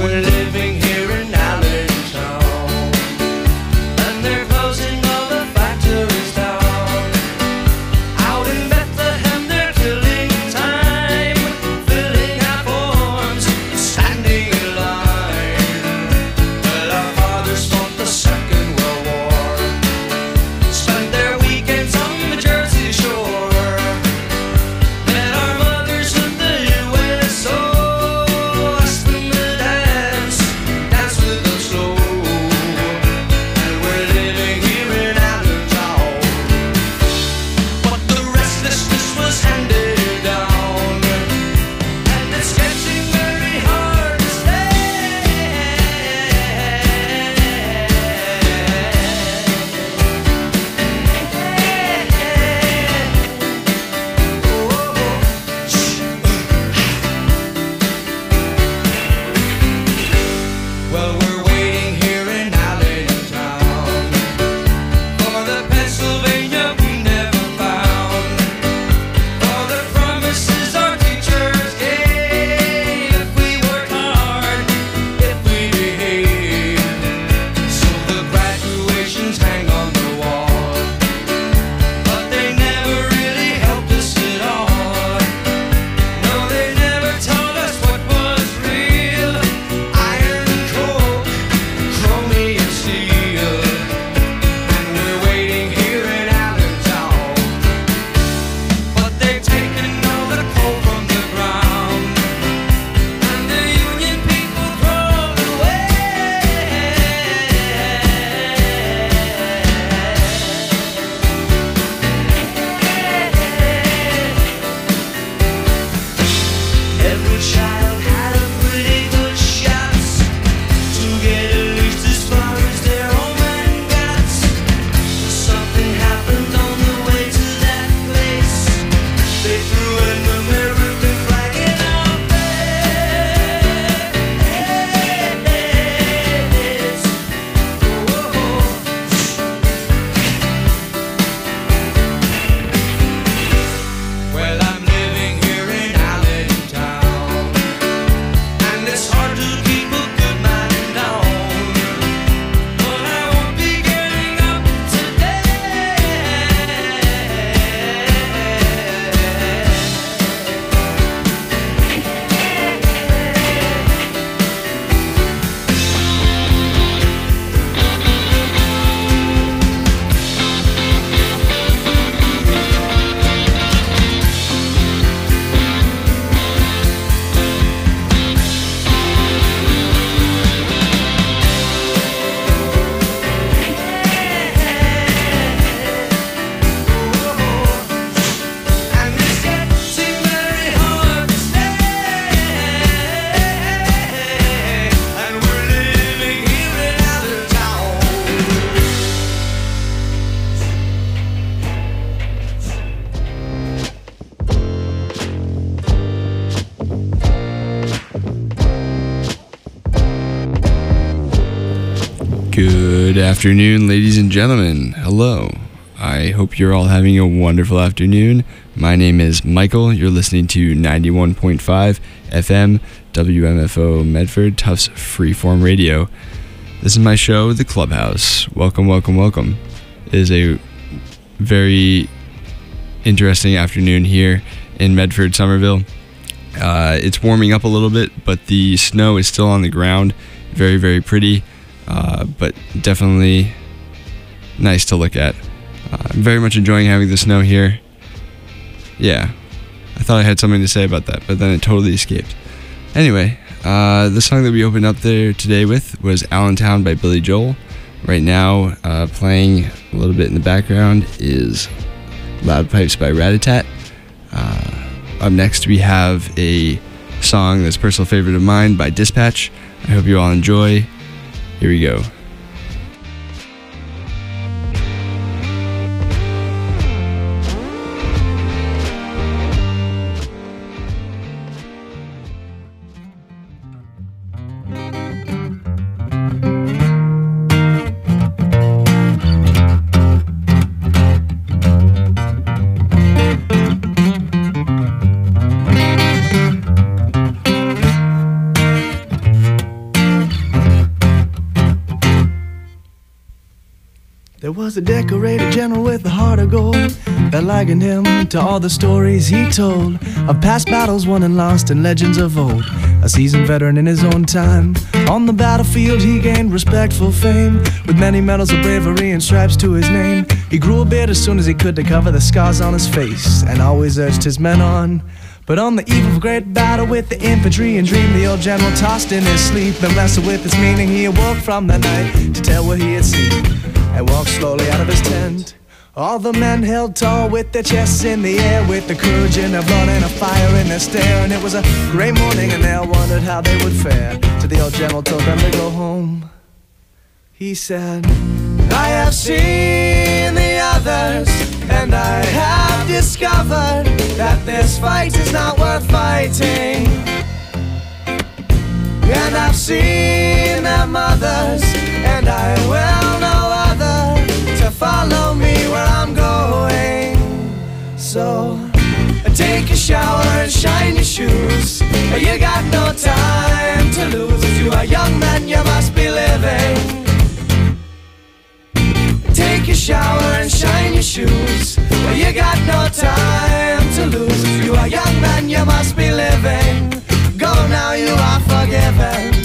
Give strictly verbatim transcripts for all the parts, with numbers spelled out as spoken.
Good afternoon, ladies and gentlemen. Hello. I hope you're all having a wonderful afternoon. My name is Michael. You're listening to ninety-one point five F M W M F O Medford Tufts Freeform Radio. This is my show, The Clubhouse. Welcome, welcome, welcome. It is a very interesting afternoon here in Medford, Somerville. Uh, it's warming up a little bit, but the snow is still on the ground. Very, very pretty. Uh, but definitely nice to look at. Uh, I'm very much enjoying having the snow here. Yeah, I thought I had something to say about that, but then it totally escaped. Anyway, uh, the song that we opened up there today with was Allentown by Billy Joel. Right now, uh, playing a little bit in the background is Loud Pipes by Rat-a-Tat. Uh, up next, we have a song that's a personal favorite of mine by Dispatch. I hope you all enjoy. Here we go. was a decorated general with a heart of gold that likened him to all the stories he told of past battles won and lost and legends of old. A seasoned veteran in his own time, on the battlefield he gained respectful fame, with many medals of bravery and stripes to his name. He grew a beard as soon as he could to cover the scars on his face, and always urged his men on. But on the eve of a great battle with the infantry and dream, the old general tossed in his sleep and wrestled with its meaning. He awoke from the night to tell what he had seen, and walked slowly out of his tent. All the men held tall with their chests in the air, with the courage in their blood and a fire in their stare. And it was a great morning and they all wondered how they would fare, till the old general told them to go home. He said, I have seen the others, and I have discovered that this fight is not worth fighting. And I've seen their mothers, and I will know other to follow me where I'm going. So take a shower and shine your shoes, you got no time to lose. You are young men, you must be living. Take a shower and shine your shoes, you got no time to lose. You are young men, you must be living. Go now, you are forgiven.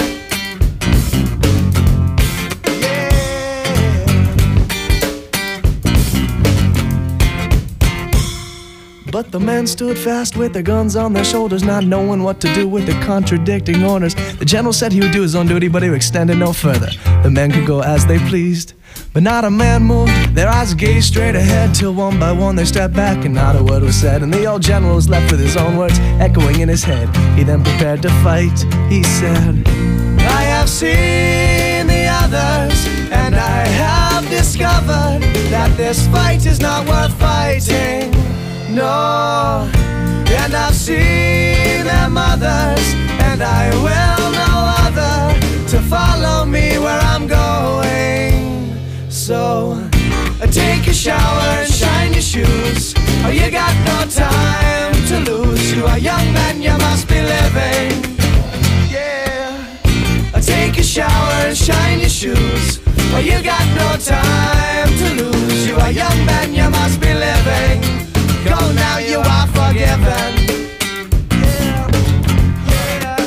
But the men stood fast with their guns on their shoulders, not knowing what to do with the contradicting orders. The general said he would do his own duty, but he would extend it no further. The men could go as they pleased, but not a man moved. Their eyes gazed straight ahead, till one by one they stepped back and not a word was said. And the old general was left with his own words echoing in his head. He then prepared to fight. He said, I have seen the others, and I have discovered that this fight is not worth fighting. No, and I've seen their mothers, and I will know other to follow me where I'm going. So take a shower and shine your shoes, oh, you got no time to lose. You are young men, you must be living. Yeah, take a shower and shine your shoes, oh, you got no time to lose. You are young men, you must be living. Go now, you are forgiven. Yeah, yeah.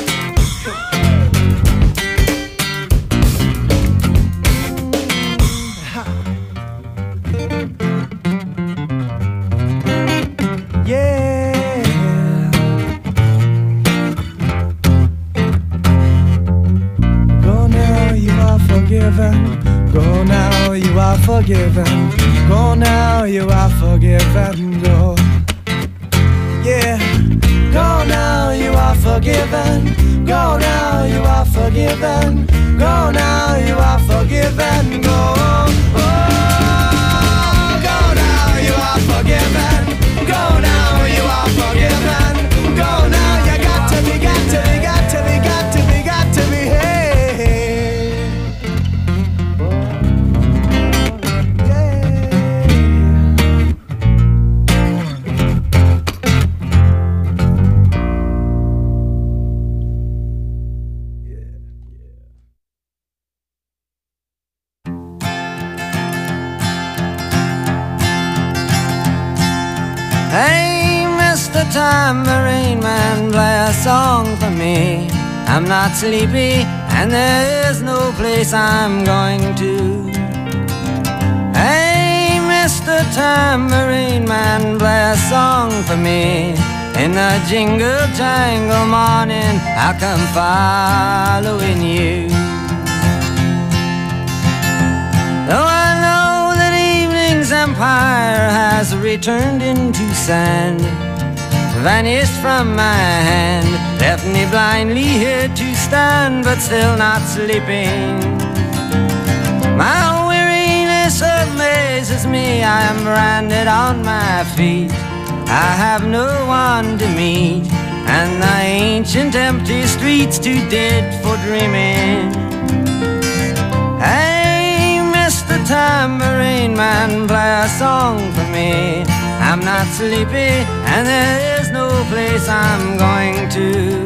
Yeah. Go now, you are forgiven. Go now, you are forgiven. Go now, you are forgiven. Go. Yeah. Go now, you are forgiven. Go now, you are forgiven. Go now, you are forgiven. Go. Oh, go now, you are forgiven. Go now, you are forgiven. Go now, you got to be, got to be, got to be, got to be, got to be. Hey. Hey, Mister Tambourine Man, play a song for me. I'm not sleepy and there is no place I'm going to. Hey, Mister Tambourine Man, play a song for me. In the jingle jangle morning I'll come following you. Though I know that evening's empire has returned into sand, vanished from my hand, left me blindly here to stand, but still not sleeping. My weariness amazes me, I am branded on my feet. I have no one to meet, and the ancient empty streets too dead for dreaming. Hey, Mister Tambourine Man, play a song for me. I'm not sleepy and there is no place I'm going to.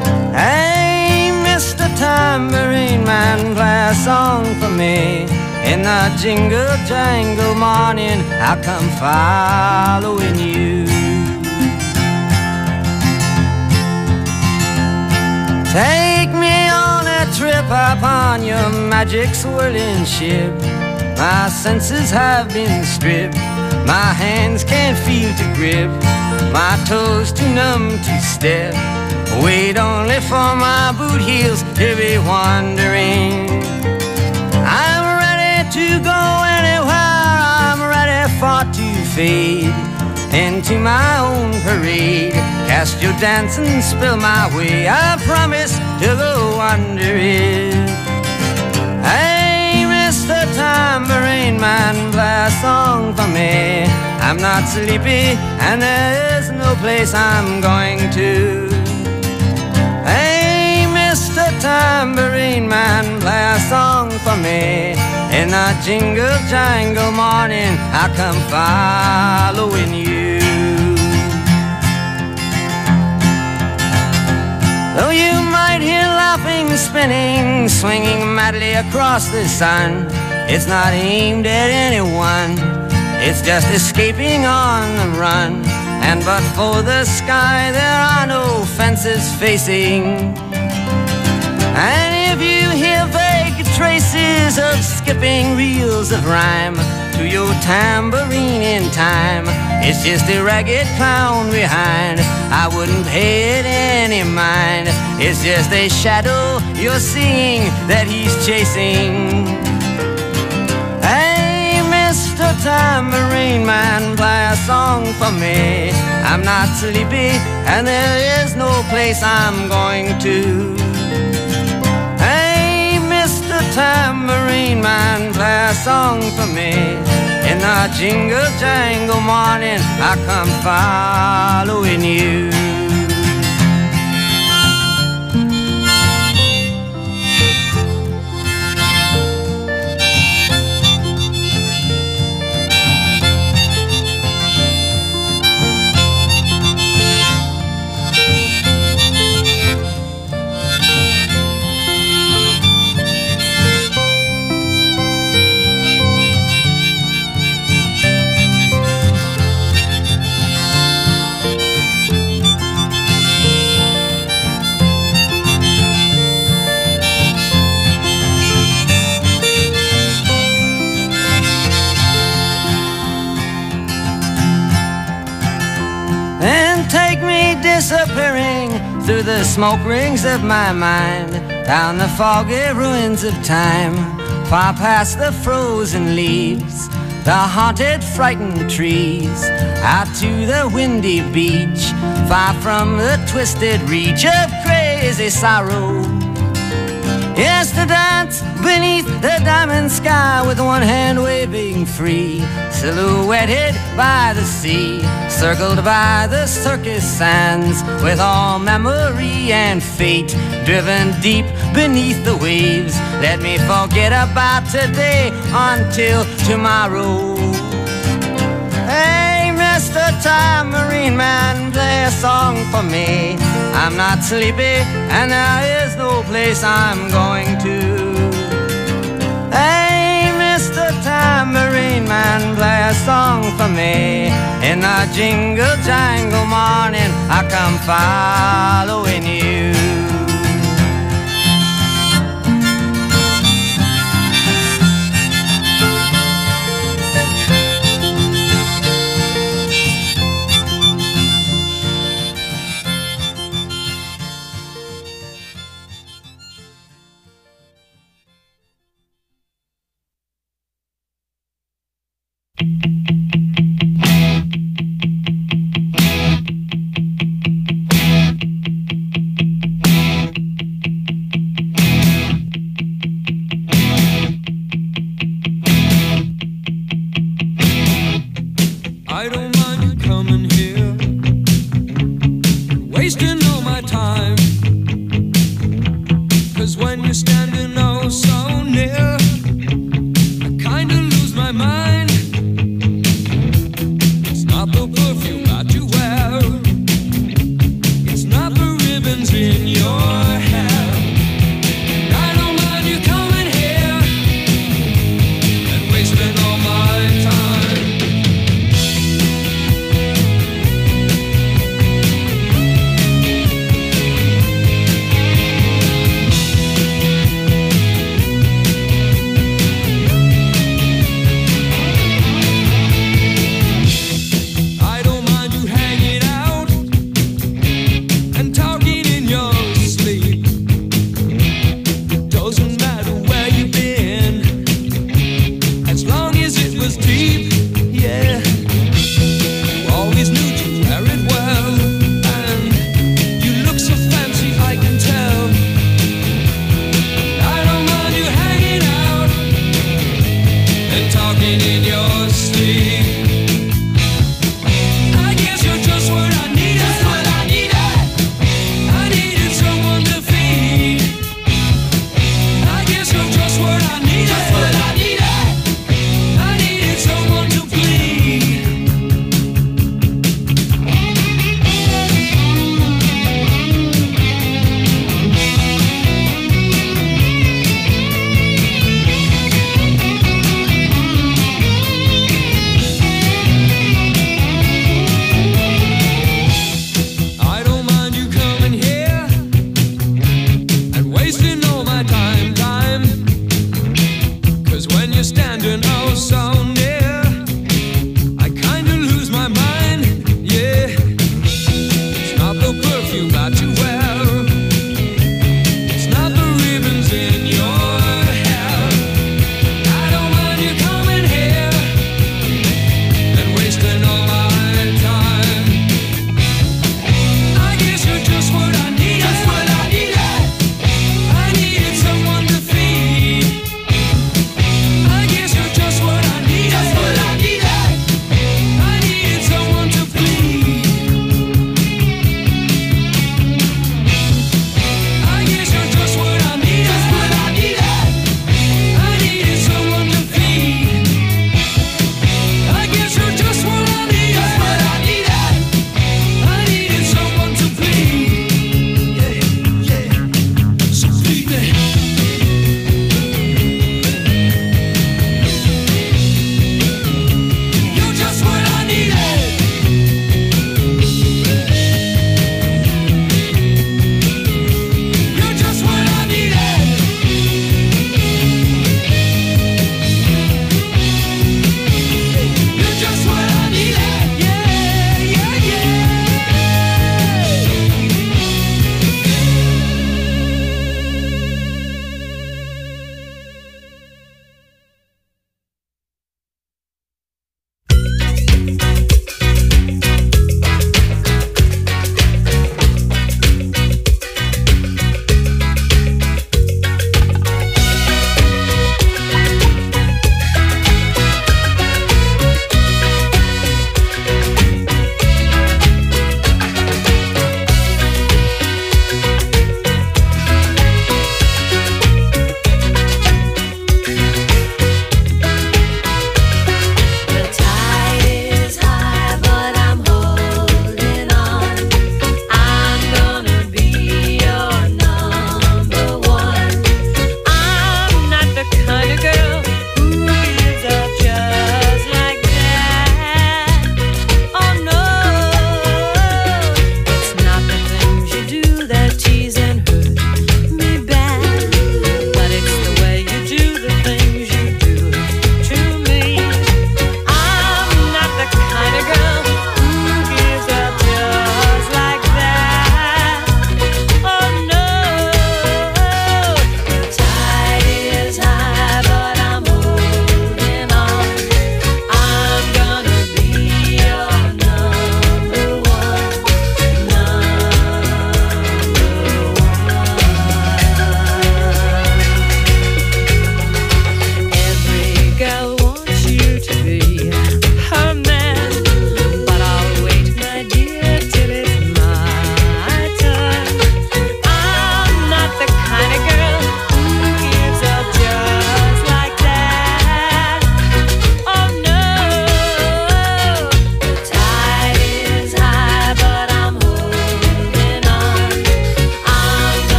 Hey, Mister Tambourine Man, play a song for me. In the jingle jangle morning, I'll come following you. Take me on a trip upon your magic swirling ship. My senses have been stripped, my hands can't feel to grip, my toes too numb to step. Wait only for my boot heels to be wandering. I'm ready to go anywhere, I'm ready for to fade into my own parade. Cast your dance and spill my way, I promise to go under it. Hey, Mister Tambourine Man, play a song for me. I'm not sleepy and there's no place I'm going to. Hey, Mister Tambourine Man, play a song for me. In a jingle jangle morning, I'll come following you. Though you might hear laughing, spinning, swinging madly across the sun, it's not aimed at anyone, it's just escaping on the run. And but for the sky, there are no fences facing. And if you hear vague traces of skipping reels of rhyme to your tambourine in time, it's just a ragged clown behind. I wouldn't pay it any mind. It's just a shadow you're seeing that he's chasing. Hey, Mister Tambourine Man, play a song for me. I'm not sleepy and there is no place I'm going to. Hey, Mister Tambourine Man, play a song for me. In a jingle jangle morning, I come following you. Disappearing through the smoke rings of my mind, down the foggy ruins of time, far past the frozen leaves, the haunted, frightened trees, out to the windy beach, far from the twisted reach of crazy sorrow. Yes, to dance beneath the diamond sky with one hand waving free, silhouetted by the sea, circled by the circus sands, with all memory and fate driven deep beneath the waves. Let me forget about today until tomorrow. Hey, Mister Tambourine Man, play a song for me. I'm not sleepy and there is no place I'm going to. Hey, Mister Tambourine Man, play a song for me. In a jingle jangle morning, I come following you.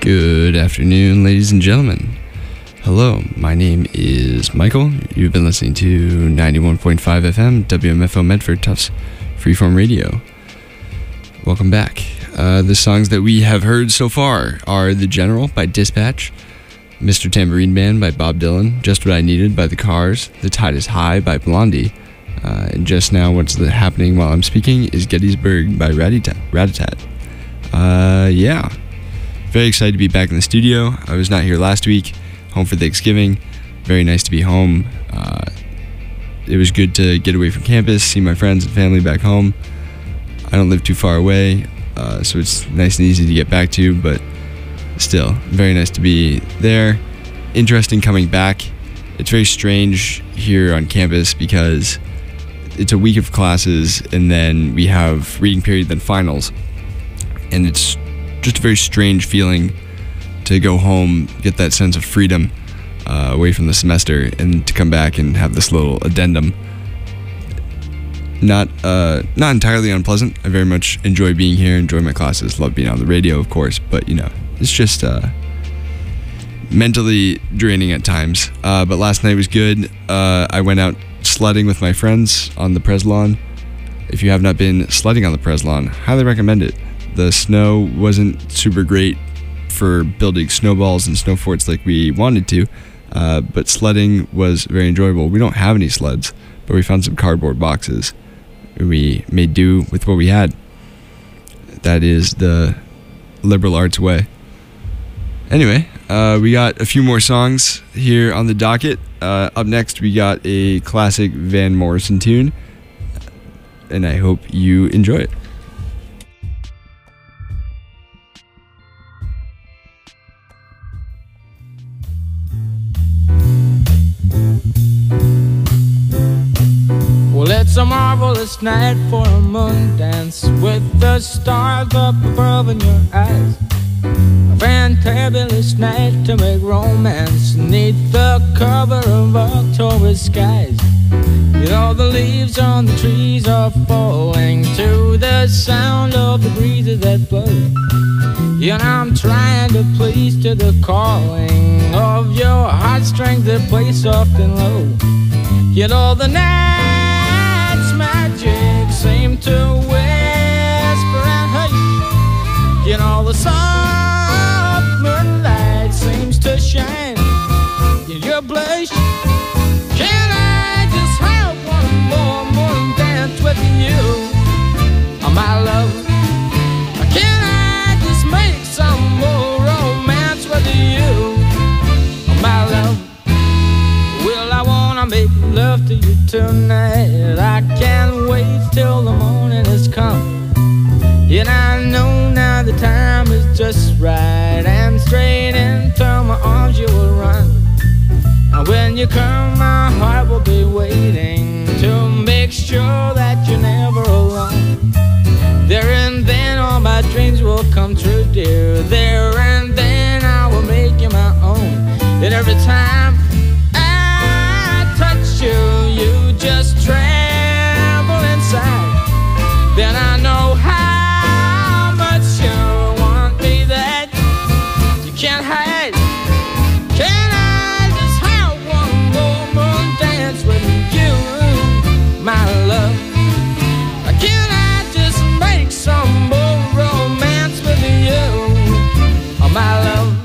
Good afternoon, ladies and gentlemen. Hello, my name is Michael. You've been listening to ninety-one point five F M, W M F O Medford, Tufts Freeform Radio. Welcome back. Uh, the songs that we have heard so far are The General by Dispatch, Mister Tambourine Man by Bob Dylan, Just What I Needed by The Cars, The Tide is High by Blondie, uh, and just now what's the happening while I'm speaking is Gettysburg by Rat-a-tat. Rat-a-tat. Uh, yeah. Very excited to be back in the studio. I was not here last week, home for Thanksgiving. Very nice to be home. Uh, it was good to get away from campus, see my friends and family back home. I don't live too far away, uh, so it's nice and easy to get back to, but still, very nice to be there. Interesting coming back. It's very strange here on campus because it's a week of classes and then we have reading period, then finals. And it's just a very strange feeling to go home, get that sense of freedom uh, away from the semester, and to come back and have this little addendum. Not uh, not entirely unpleasant. I very much enjoy being here, enjoy my classes, love being on the radio, of course, but you know, it's just uh, mentally draining at times. Uh, but last night was good. Uh, I went out sledding with my friends on the Pres Lawn. If you have not been sledding on the Pres Lawn, highly recommend it. The snow wasn't super great for building snowballs and snow forts like we wanted to, uh, but sledding was very enjoyable. We don't have any sleds, but we found some cardboard boxes. We made do with what we had. That is the liberal arts way. Anyway, uh, we got a few more songs here on the docket. Uh, up next, we got a classic Van Morrison tune, and I hope you enjoy it. Well, it's a marvelous night for a moon dance with the stars up above in your eyes. A fantabulous night to make romance neath the cover of October skies. You know the leaves on the trees are falling to the sound of the breezes that blow. You know I'm trying to please to the calling of your heartstrings that play soft and low. You know the night's magic seem to whisper and hush. You know the soft moonlight seems to shine in your blush. Can I just have one more morning dance with you, oh my love? Can I just make some more romance with you, oh my love? Well, I wanna make love to you tonight. I can't wait till the morning has come. And I know now the time is just right, and straight into my arms you will run. And when you come, my heart will be waiting to make sure that you're never alone. There and then all my dreams will come true, dear. There and then I will make you my own. And every time I touch you, you just tremble inside. Then I know how much you want me that you can't hide. Can I just have one more moon dance with you, my love? Can I just make some more romance with you, oh my love?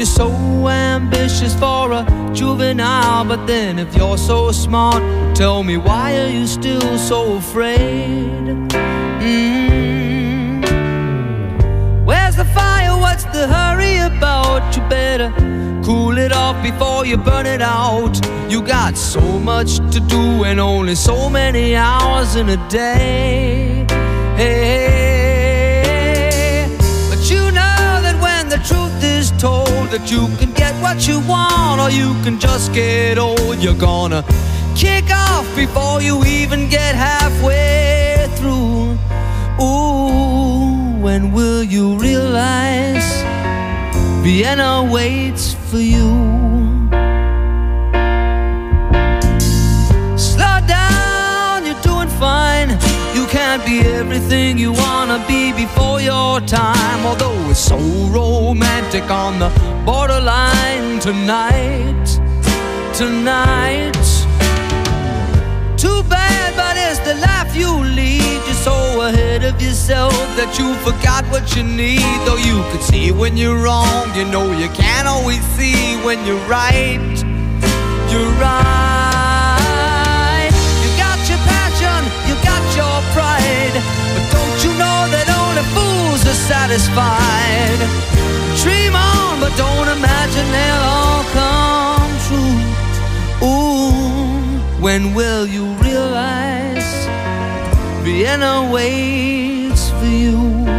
you're so ambitious for a juvenile, but then if you're so smart, tell me, why are you still so afraid? Mm-hmm. Where's the fire? What's the hurry about? You better cool it off before you burn it out. You got so much to do and only so many hours in a day. Hey, but you know that when the truth is told, that you can get what you want or you can just get old. You're gonna kick off before you even get halfway through. Ooh, when will you realize Vienna waits for you? Slow down, you're doing fine. You can't be everything you wanna be before your time. Although it's so romantic on the borderline tonight, tonight. Too bad, but it's the life you lead. You're so ahead of yourself that you forgot what you need. Though you could see when you're wrong, you know you can't always see when you're right. You're right. You got your passion, you got your pride, but don't you know that only fools are satisfied? Dream on, but don't imagine they'll all come true. Ooh, when will you realize Vienna waits for you?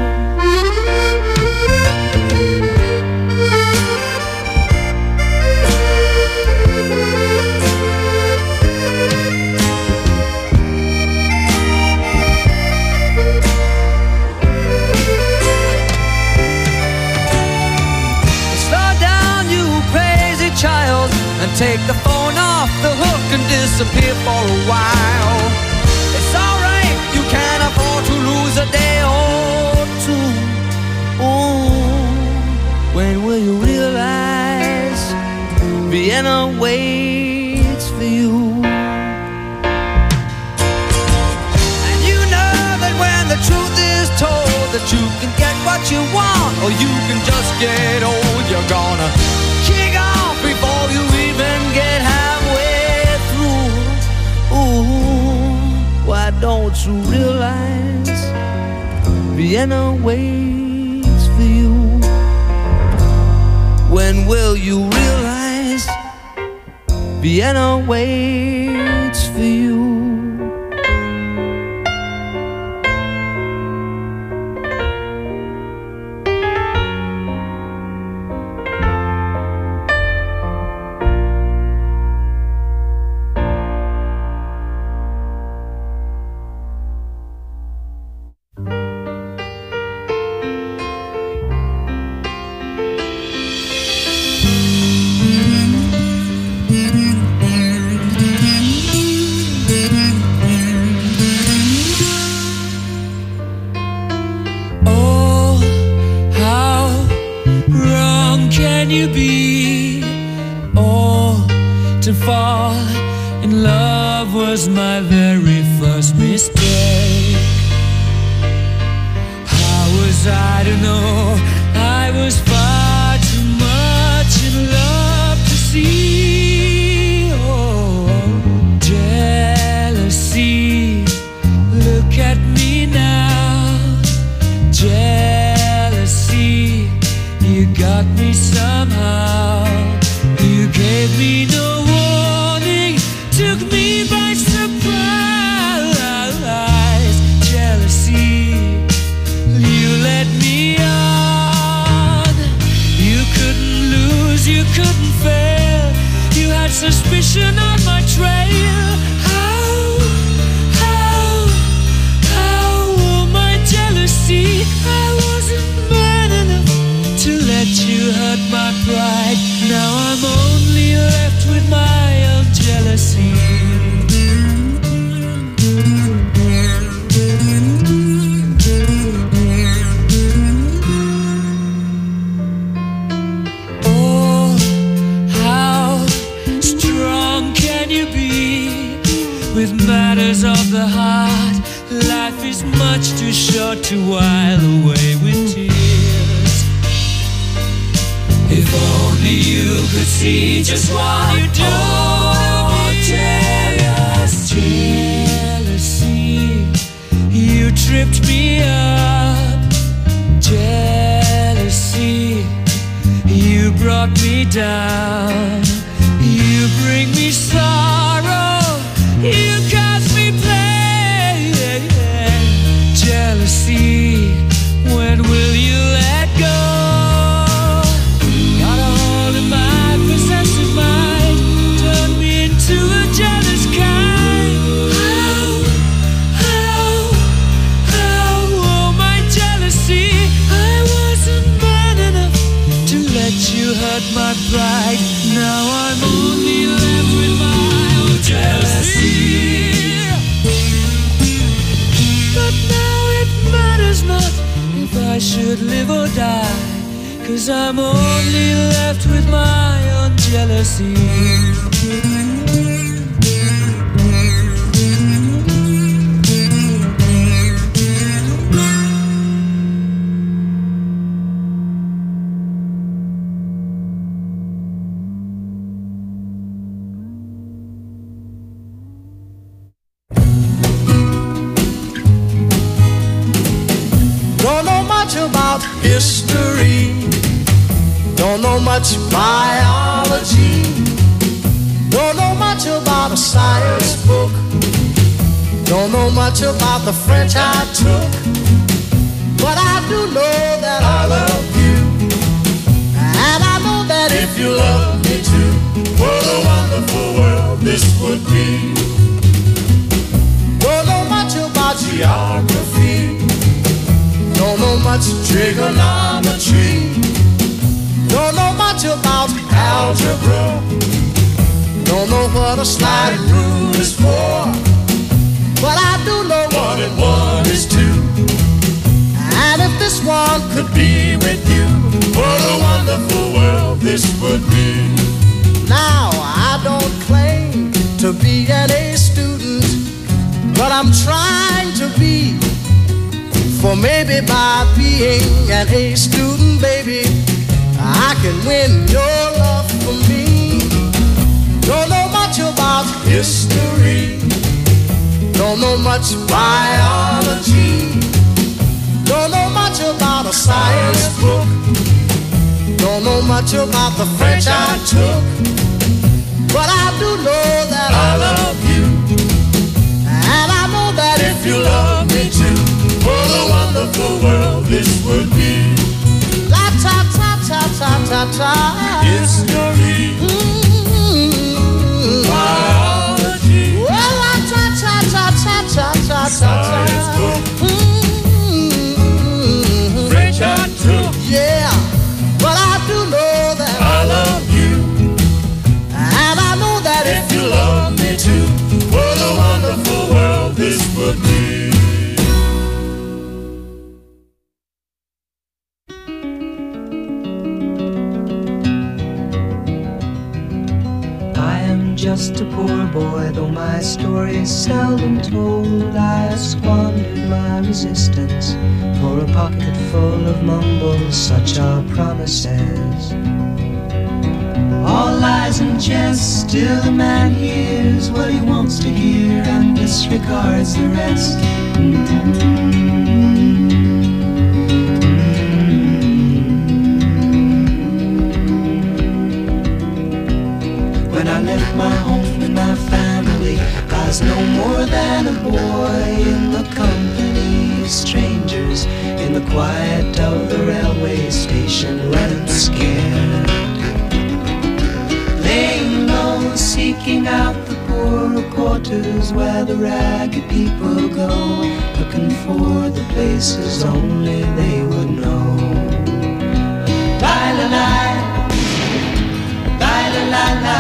Slow down, you crazy child, and take the phone off the hook and disappear for a while. It's alright, you can't afford to lose a day or two. Ooh, when will you realize Vienna waits for you? And you know that when the truth is told, that you can get what you want or you can just get old. You're gonna kick off before you even get halfway through. Ooh, why don't you realize Vienna waits for you? When will you realize Vienna waits for you? You be, oh, to fall in love was my very first mistake. How was I to know I was far too much in love to see? Oh, jealousy, look at me now. Jealousy, you got me somehow. You gave me no warning, took me by surprise. Jealousy, you led me on. You couldn't lose, you couldn't fail. You had suspicion on my trail. How, how, how, oh my jealousy, I wasn't man enough to let you hurt my pride. Now I'm only left with my own jealousy. Oh, how strong can you be with matters of the heart? Life is much too short to while away with tears. If only you could see just what you do to me. Jealousy, jealousy, you tripped me up. Jealousy, you brought me down. You bring me sorrow, you cause me pain. Jealousy, when will you let go? Got a hold of my possessive mind, turn me into a jealous kind. How, how, how, oh my jealousy, I wasn't man enough to let you hurt my pride. Now I'm only left with my own jealousy. But now it matters not if I should live or die, 'cause I'm only left with my own jealousy. Don't know much about history, don't know much biology, don't know much about a science book, don't know much about the French I took, but I do know that I love you, and I know that if you love me too, what a wonderful world this would be. Don't know much about geography, don't know much trigonometry, don't know much about algebra, don't know what a slide rule is for, but I do know one and one is two. And if this one could be with you, what a wonderful world this would be. Now I don't claim to be an A student, but I'm trying to be. For maybe by being an A student, baby, I can win your love for me. Don't know much about history, don't know much biology, don't know much about a science book, don't know much about the French I took, but I do know that I love you, and I know that if you love me too, what a wonderful world this would be. La ta ta ta ta ta ta. History, mm-hmm. Biology, well, la ta ta ta ta ta ta ta. Science book, mm-hmm. French I took, yeah, but I do know that I love you, and I know that if you love me too, what a wonderful world this would be. Just a poor boy, though my story is seldom told. I have squandered my resistance for a pocket full of mumbles, such are promises. All lies and jest, still a man hears what he wants to hear and disregards the rest. When I left my home and my family, I was no more than a boy in the company of strangers, in the quiet of the railway station, running scared, laying low, seeking out the poorer quarters where the ragged people go, looking for the places only they would know. La-la-la, la-la-la-la,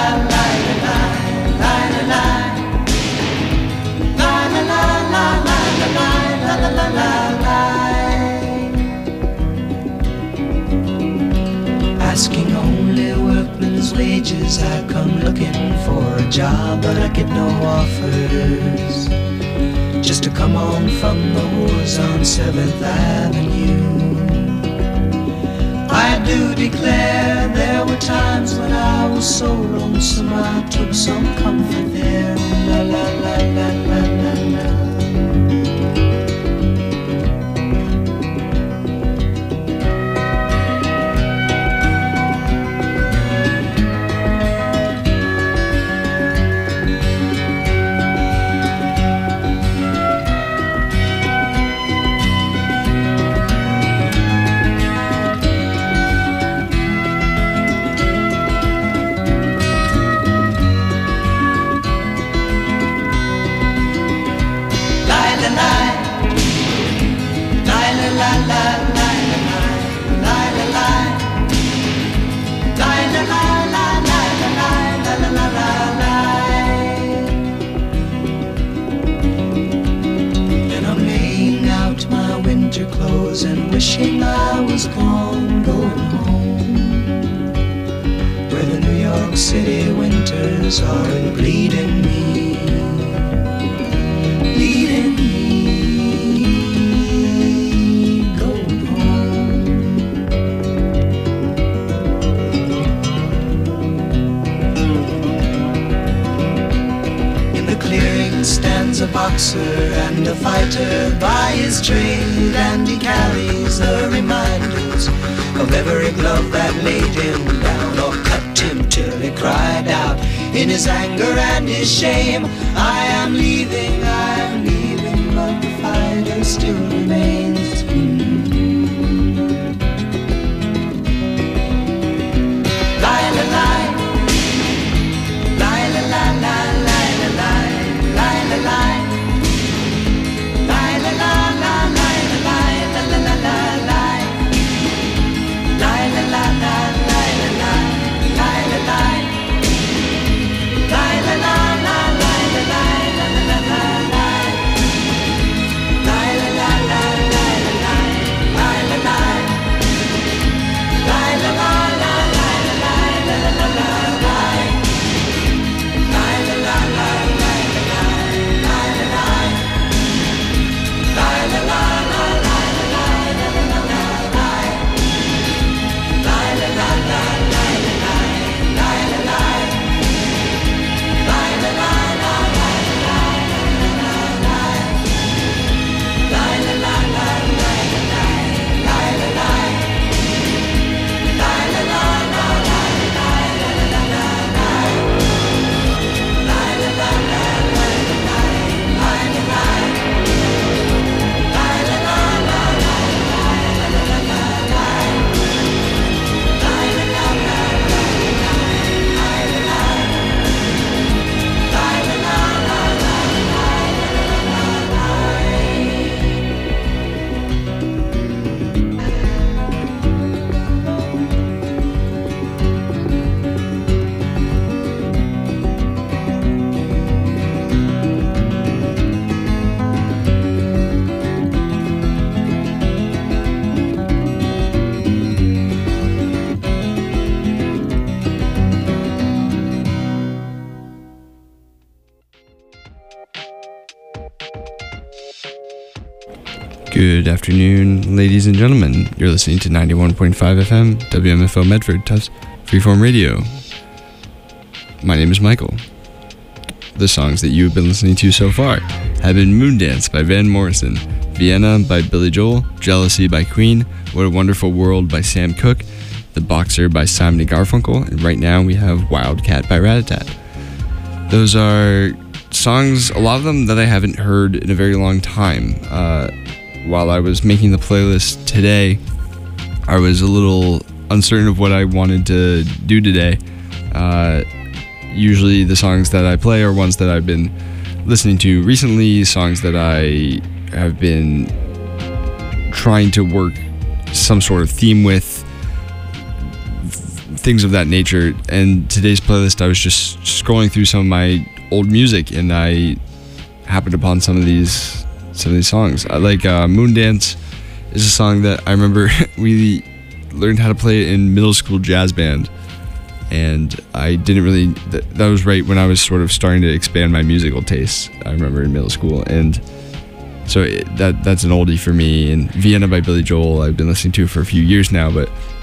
asking only workmen's wages, I come looking for a job, but I get no offers. Just to come on from the whores on seventh Avenue. I do declare there were times when I was so lonesome I took some comfort there. La la la la la la la. And wishing I was gone, going home, where the New York City winters are bleeding me, bleeding me, going home. In the clearing stands a boxer and a fighter by his trade, and he carries the reminders of every glove that laid him down or cut him till he cried out in his anger and his shame, I am leaving, I am leaving, but the fighter still remains. Mm-hmm. Lie, lie, lie, lie, lie, lie, lie, lie, lie, lie, lie, lie. Good afternoon, ladies and gentlemen. You're listening to ninety-one point five F M, W M F O Medford, Tufts Freeform Radio. My name is Michael. The songs that you have been listening to so far have been Moondance by Van Morrison, Vienna by Billy Joel, Jealousy by Queen, What a Wonderful World by Sam Cooke, The Boxer by Simon and Garfunkel, and right now we have Wildcat by Rat-a-Tat. Those are songs, a lot of them that I haven't heard in a very long time. Uh, while I was making the playlist today, I was a little uncertain of what I wanted to do today. Uh, usually the songs that I play are ones that I've been listening to recently, songs that I have been trying to work some sort of theme with, things of that nature. And today's playlist, I was just scrolling through some of my old music and I happened upon some of these some of these songs. I like uh, Moondance is a song that I remember we learned how to play in middle school jazz band, and I didn't really that, that was right when I was sort of starting to expand my musical tastes, I remember, in middle school. And so it, that that's an oldie for me. And Vienna by Billy Joel I've been listening to for a few years now, but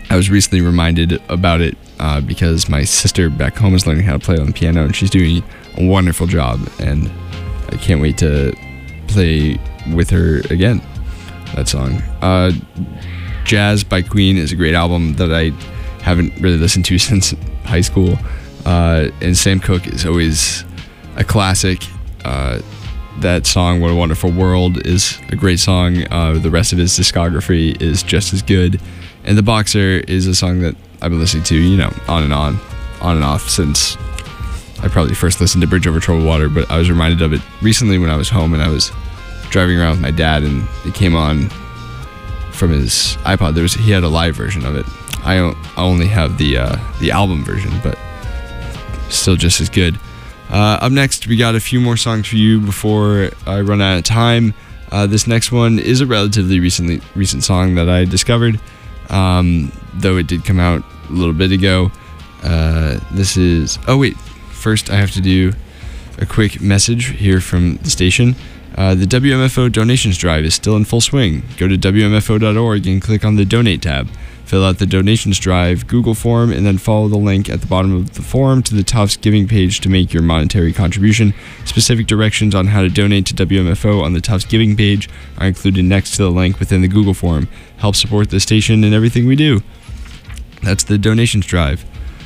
I was recently reminded about it uh, because my sister back home is learning how to play on the piano, and she's doing a wonderful job, and I can't wait to play with her again, that song. Uh, Jazz by Queen is a great album that I haven't really listened to since high school, uh, and Sam Cooke is always a classic. Uh, that song, What a Wonderful World, is a great song. Uh, the rest of his discography is just as good. And The Boxer is a song that I've been listening to, you know, on and on, on and off since I probably first listened to Bridge Over Troubled Water, but I was reminded of it recently when I was home and I was driving around with my dad, and it came on from his iPod. There was, he had a live version of it. I, I only have the uh, the album version, but still just as good. Uh, up next, we got a few more songs for you before I run out of time. Uh, this next one is a relatively recently recent song that I discovered, um, though it did come out a little bit ago. Uh, this is... Oh, wait. First, I have to do a quick message here from the station. Uh, the W M F O donations drive is still in full swing. Go to W M F O dot org and click on the Donate tab. Fill out the donations drive Google form and then follow the link at the bottom of the form to the Tufts Giving page to make your monetary contribution. Specific directions on how to donate to W M F O on the Tufts Giving page are included next to the link within the Google form. Help support the station and everything we do. That's the donations drive.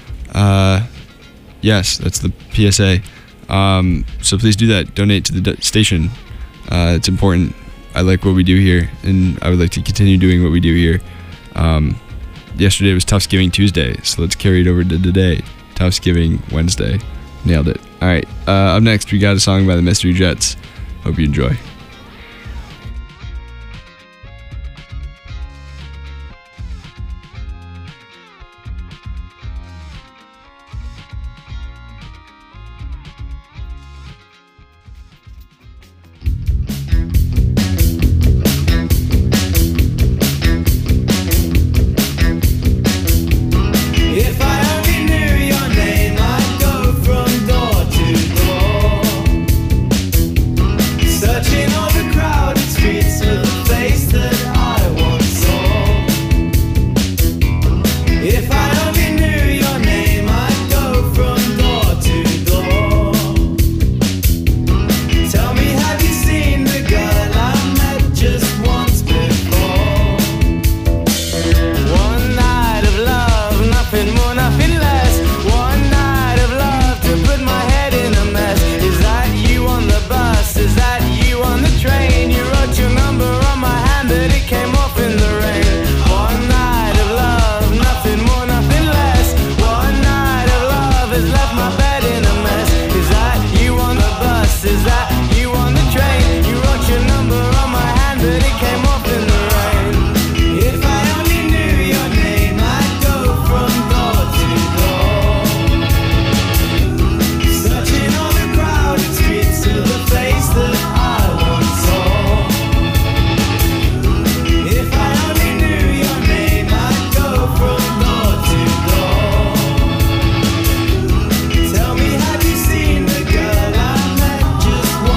Uh, yes, that's the P S A. Um, so please do that. Donate to the do- station. Uh, it's important. I like what we do here, and I would like to continue doing what we do here. Um, yesterday was Tufts Giving Tuesday, so let's carry it over to today. Tufts Giving Wednesday. Nailed it. All right. Uh, up next, we got a song by the Mystery Jets. Hope you enjoy. Just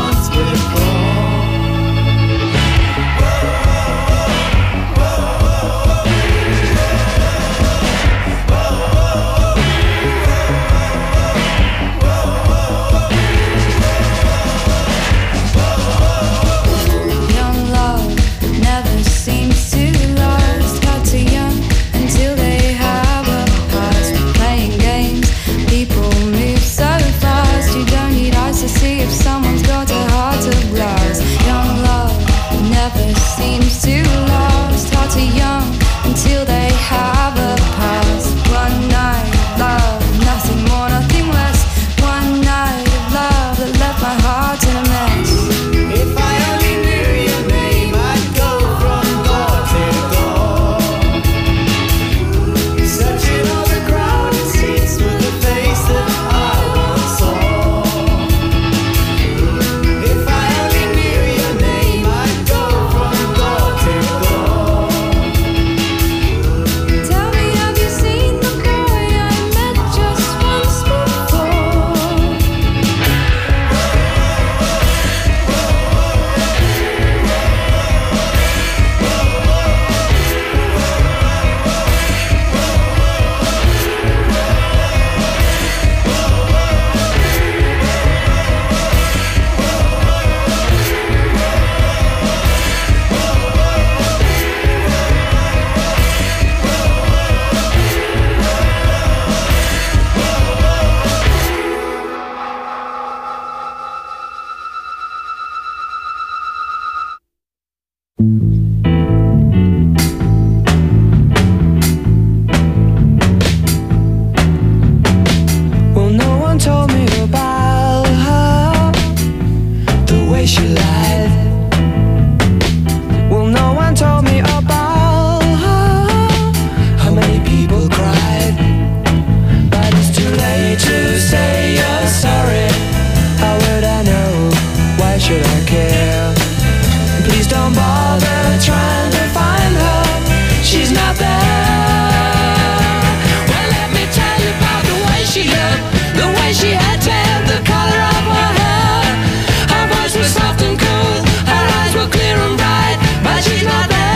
way she lied. Well, no one told me about how many people cried. But it's too late to say you're sorry. How would I know? Why should I care? Please don't bother trying to find her. She's not there. Well, let me tell you about the way she looked, the way she had tan, the color of her hair. Her voice was soft and cool, her eyes were clear and bright, but she's not there.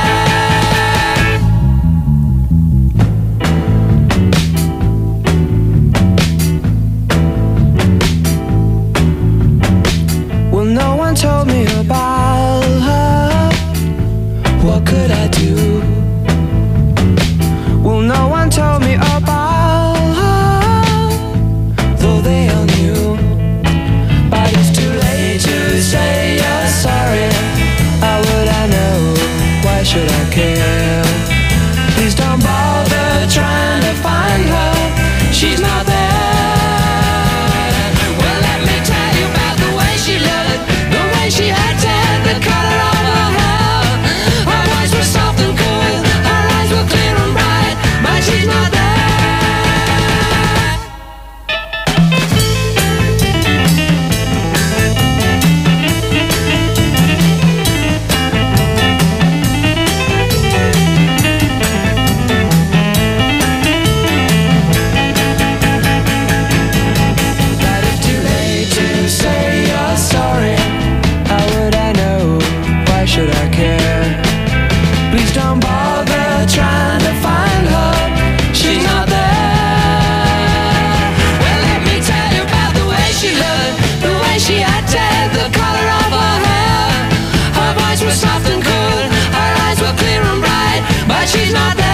Well, no one told me about her. What could I do? Well, no one told me about her, though they all knew. But it's too late to say you're sorry. How would I know? Why should I care? Please don't bother trying to find her. She's not there. Well, let me tell you about the way she looked, the way she had tan, the color of her hair. Her voice was soft and cool, her eyes were clear and bright, but she's not there. But it's too late to say you're sorry. How would I know? Why should I care? Please don't bother trying to find her. She's not there. Well, let me tell you about the way she looked, the way she had tan, the color of her hair. Her voice was soft and cool, her eyes were clear and bright, but she's not there.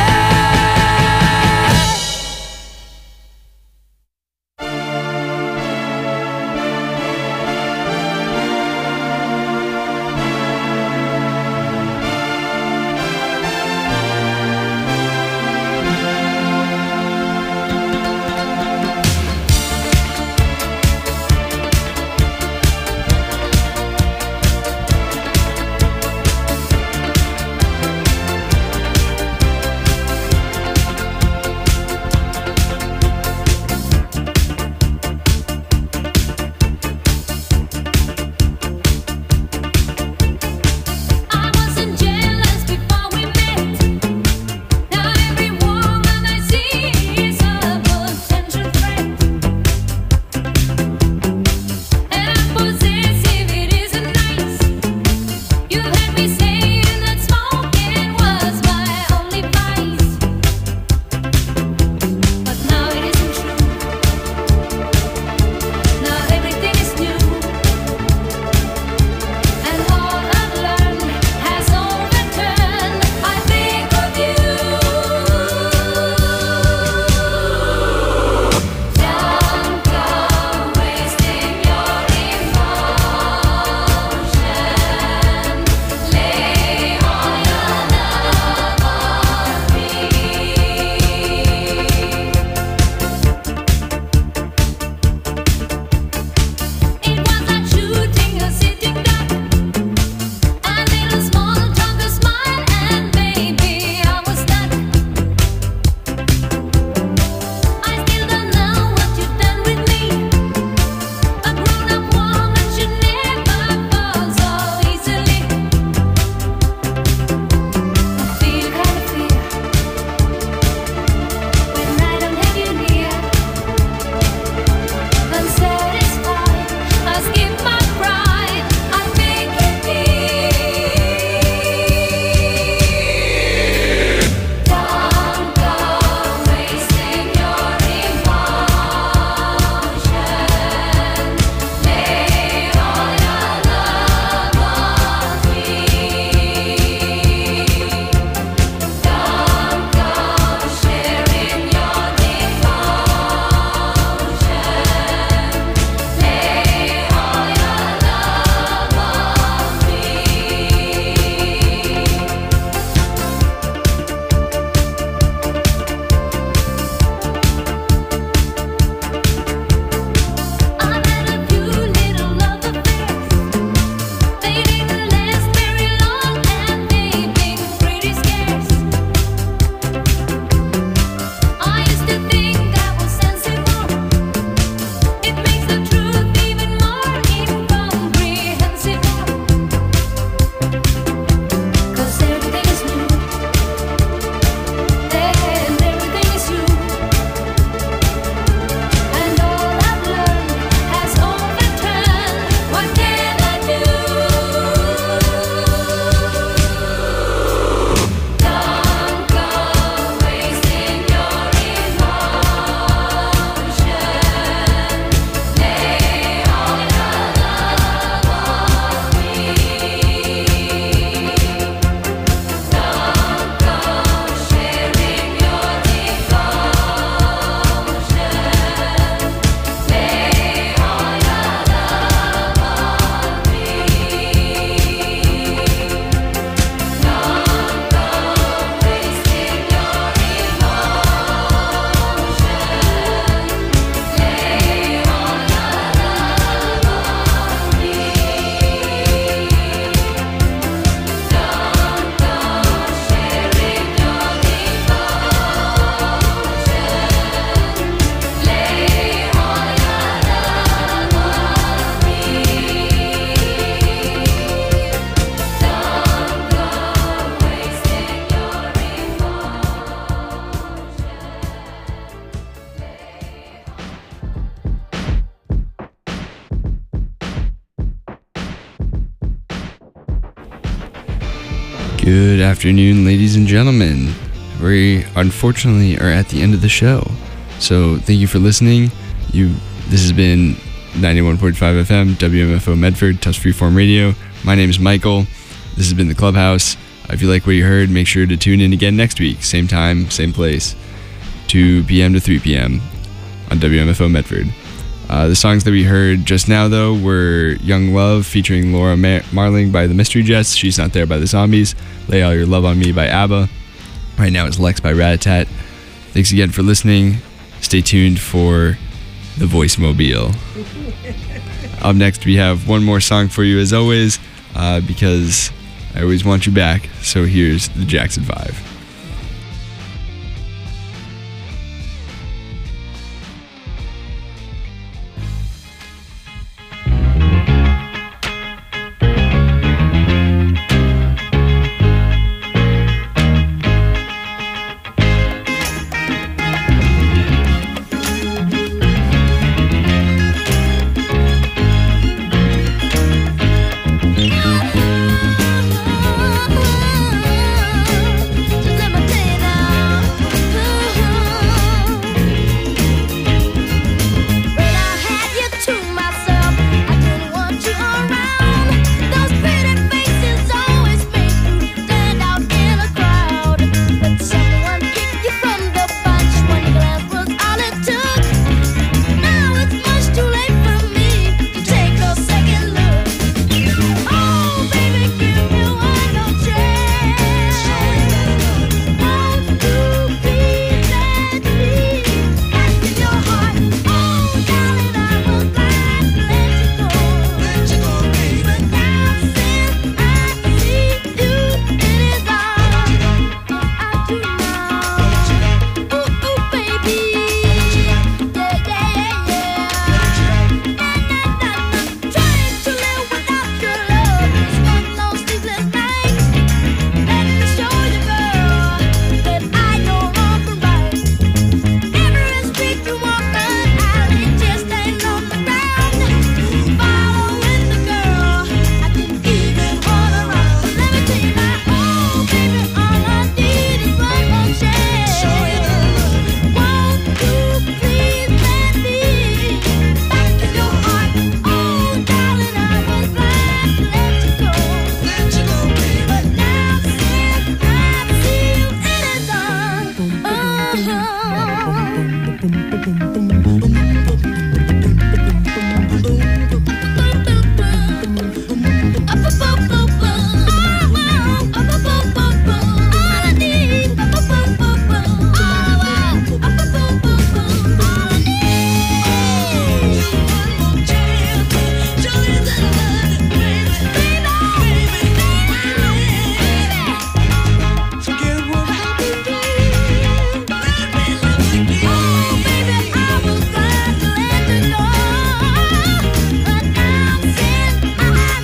Good afternoon, ladies and gentlemen. We unfortunately are at the end of the show. So thank you for listening. You, this has been ninety-one point five F M, W M F O Medford, Tufts Freeform Radio. My name is Michael. This has been The Clubhouse. If you like what you heard, make sure to tune in again next week. Same time, same place. two p.m. to three p.m. on W M F O Medford. Uh, the songs that we heard just now, though, were Young Love featuring Laura Mar- Marling by the Mystery Jets, She's Not There by the Zombies, Lay All Your Love on Me by ABBA. Right now it's Lex by Rat-a-Tat. Thanks again for listening. Stay tuned for The Voice Mobile. Up next, we have one more song for you as always, uh, because I always want you back. So here's the Jackson five.